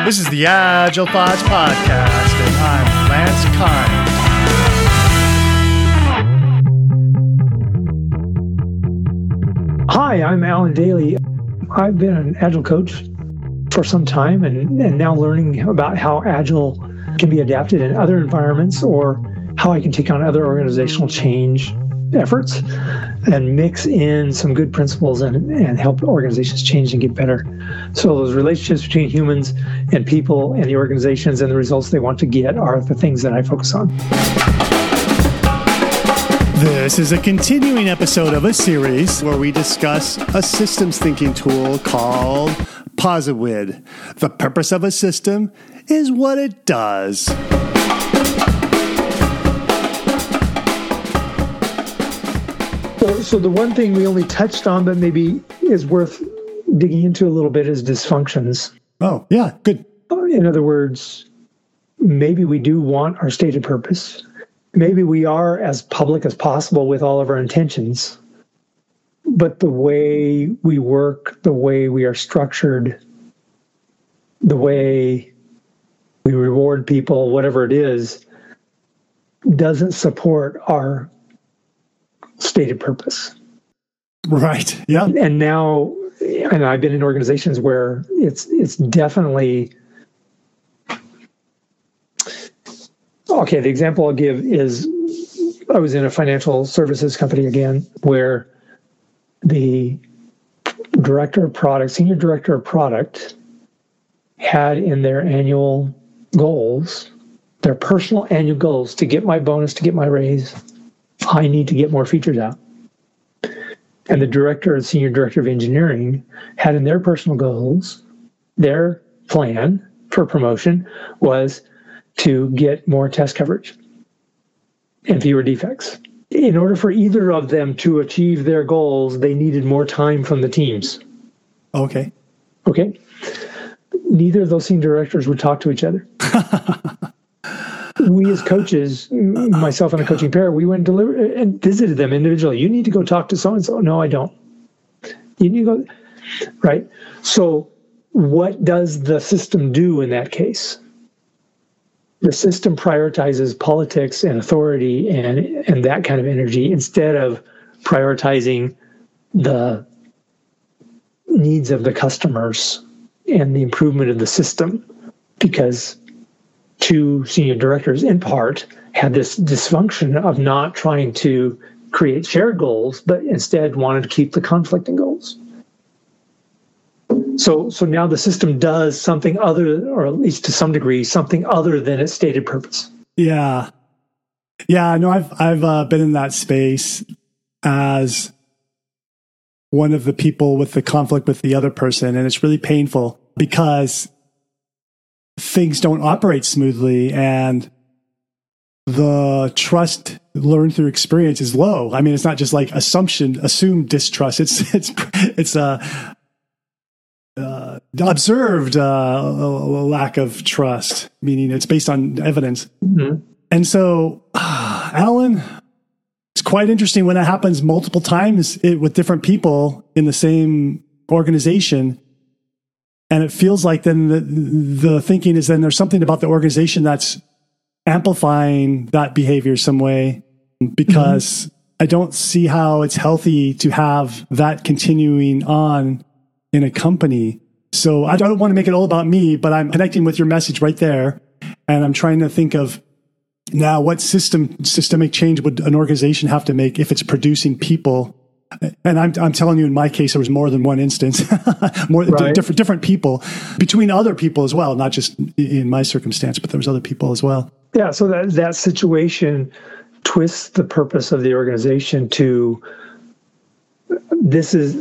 This is the Agile Thoughts Podcast, and I'm Lance Kind. Hi, I'm Alan Daly. I've been an Agile coach for some time and now learning about how Agile can be adapted in other environments or how I can take on other organizational change efforts and mix in some good principles and help organizations change and get better. So those relationships between humans and people and the organizations and the results they want to get are the things that I focus on. This is a continuing episode of a series where we discuss a systems thinking tool called POSIWID. The purpose of a system is what it does. So the one thing we only touched on, but maybe is worth digging into a little bit, is dysfunctions. Oh, yeah, good. In other words, maybe we do want our stated purpose. Maybe we are as public as possible with all of our intentions. But the way we work, the way we are structured, the way we reward people, whatever it is, doesn't support our stated purpose. Right. Yeah. And now, and I've been in organizations where it's definitely, okay, the example I'll give is I was in a financial services company again, where the director of product, senior director of product, had in their annual goals, their personal annual goals, to get my bonus, to get my raise, I need to get more features out. And the director and senior director of engineering had in their personal goals, their plan for promotion was to get more test coverage and fewer defects. In order for either of them to achieve their goals, they needed more time from the teams. Okay. Neither of those senior directors would talk to each other. We as coaches, myself and a coaching pair, we went and visited them individually. You need to go talk to so-and-so. No, I don't. You need to go, right? So what does the system do in that case? The system prioritizes politics and authority and that kind of energy instead of prioritizing the needs of the customers and the improvement of the system, because two senior directors, in part, had this dysfunction of not trying to create shared goals, but instead wanted to keep the conflicting goals. So now the system does something other, or at least to some degree, something other than its stated purpose. Yeah. No, I've been in that space as one of the people with the conflict with the other person, and it's really painful because things don't operate smoothly and the trust learned through experience is low. I mean, it's not just like assumed distrust. It's observed lack of trust, meaning it's based on evidence. Mm-hmm. And so, Alan, it's quite interesting when it happens multiple times with different people in the same organization. And it feels like then the thinking is then there's something about the organization that's amplifying that behavior some way, because I don't see how it's healthy to have that continuing on in a company. So I don't want to make it all about me, but I'm connecting with your message right there. And I'm trying to think of now what systemic change would an organization have to make if it's producing people. And I'm telling you, in my case, there was more than one instance, different people, between other people as well, not just in my circumstance, but there was other people as well. Yeah, so that situation twists the purpose of the organization to, this is,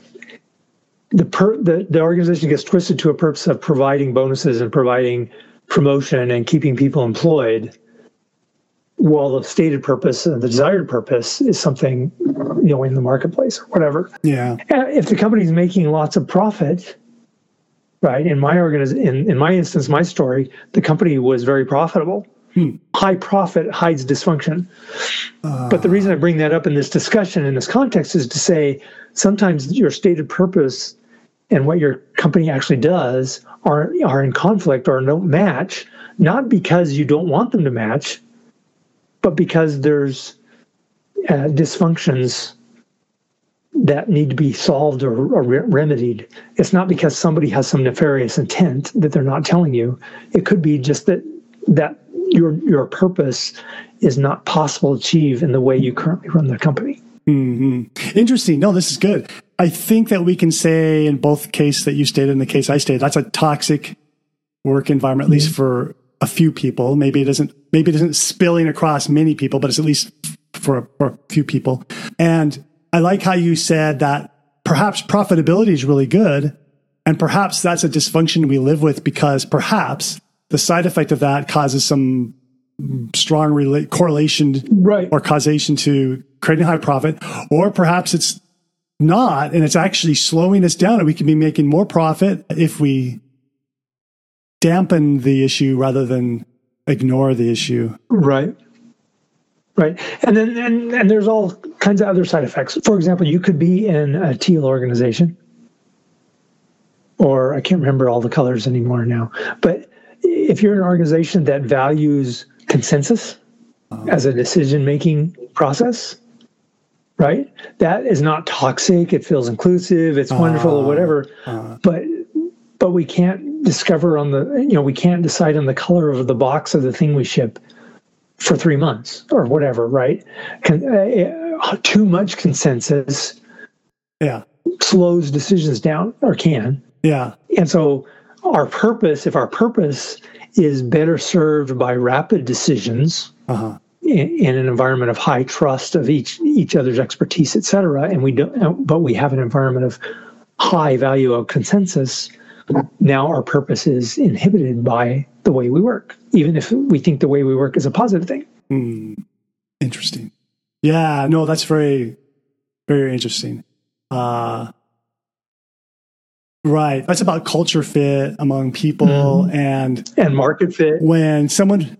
the organization gets twisted to a purpose of providing bonuses and providing promotion and keeping people employed, while the stated purpose and the desired purpose is something, in the marketplace or whatever. Yeah. If the company's making lots of profit, right? In my in my instance, my story, the company was very profitable. High profit hides dysfunction. But the reason I bring that up in this discussion, in this context, is to say sometimes your stated purpose and what your company actually does are in conflict or don't match, not because you don't want them to match, but because there's dysfunctions that need to be solved or remedied. It's not because somebody has some nefarious intent that they're not telling you. It could be just that your purpose is not possible to achieve in the way you currently run the company. Mm-hmm. Interesting. No, this is good. I think that we can say in both case that you stated and the case I stated, that's a toxic work environment, at least for a few people. Maybe it isn't spilling across many people, but it's at least for a few people. And I like how you said that perhaps profitability is really good, and perhaps that's a dysfunction we live with because perhaps the side effect of that causes some strong correlation or causation to creating high profit, or perhaps it's not, and it's actually slowing us down, and we can be making more profit if we dampen the issue rather than ignore the issue. Right. And then there's all kinds of other side effects. For example, you could be in a teal organization, or I can't remember all the colors anymore now, but if you're an organization that values consensus as a decision-making process, right? That is not toxic. It feels inclusive. It's wonderful or whatever. But we can't we can't decide on the color of the box of the thing we ship for 3 months or whatever, right? Too much consensus slows decisions down, or can. Yeah. And so if our purpose is better served by rapid decisions in an environment of high trust of each other's expertise, et cetera, and we have an environment of high value of consensus, now our purpose is inhibited by the way we work, even if we think the way we work is a positive thing. Interesting. Yeah, no, that's very, very interesting. Right. That's about culture fit among people and market fit. When someone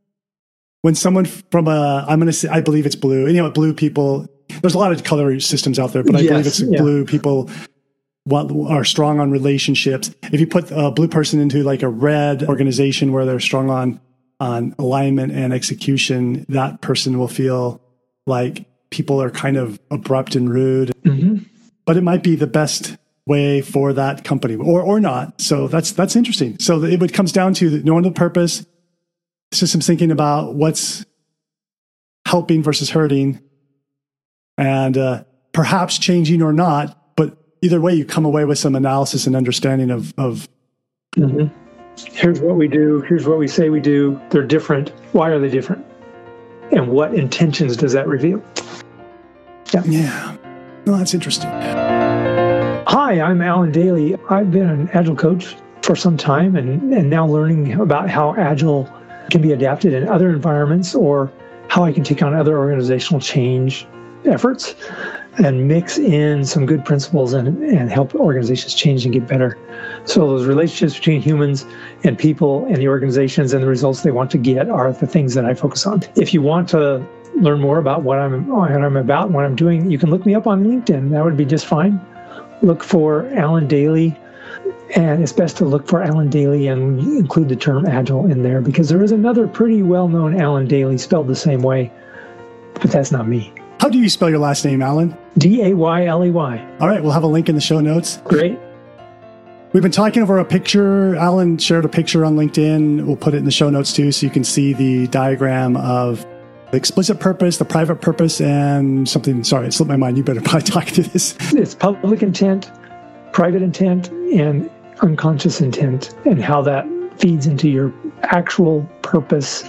from I believe it's blue. And, blue people, there's a lot of color systems out there, but I believe it's blue people are strong on relationships. If you put a blue person into like a red organization where they're strong on alignment and execution, that person will feel like people are kind of abrupt and rude, but it might be the best way for that company or not. So that's interesting. So it comes down to knowing the purpose, systems thinking about what's helping versus hurting, and perhaps changing or not. But either way, you come away with some analysis and understanding of here's what we do, here's what we say we do. They're different. Why are they different? And what intentions does that reveal? Yeah. No, that's interesting. Hi, I'm Alan Daly. I've been an Agile coach for some time and now learning about how Agile can be adapted in other environments, or how I can take on other organizational change efforts and mix in some good principles and help organizations change and get better. So those relationships between humans and people and the organizations and the results they want to get are the things that I focus on. If you want to learn more about what I'm about and what I'm doing, you can look me up on LinkedIn. That would be just fine. Look for Alan Daly, and it's best to look for Alan Daly and include the term Agile in there, because there is another pretty well-known Alan Daly spelled the same way, but that's not me. How do you spell your last name, Alan? Dayley. All right, we'll have a link in the show notes. Great. We've been talking over a picture. Alan shared a picture on LinkedIn. We'll put it in the show notes too, so you can see the diagram of the explicit purpose, the private purpose, and something. Sorry, it slipped my mind. You better probably talk to this. It's public intent, private intent, and unconscious intent, and how that feeds into your actual purpose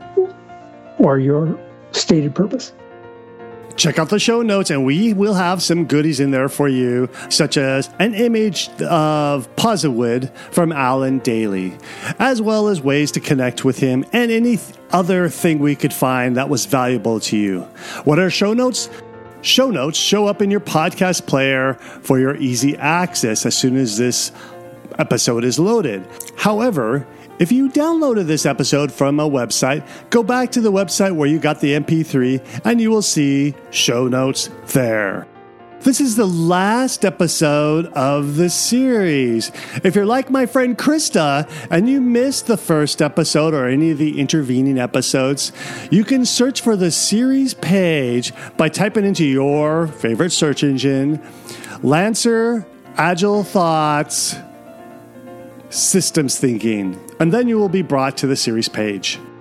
or your stated purpose. Check out the show notes, and we will have some goodies in there for you, such as an image of Positwood from Alan Daly, as well as ways to connect with him and any other thing we could find that was valuable to you. What are show notes? Show notes show up in your podcast player for your easy access as soon as this episode is loaded. However, if you downloaded this episode from a website, go back to the website where you got the MP3 and you will see show notes there. This is the last episode of the series. If you're like my friend Krista and you missed the first episode or any of the intervening episodes, you can search for the series page by typing into your favorite search engine, Lancer, Agile Thoughts, Systems Thinking, and then you will be brought to the series page.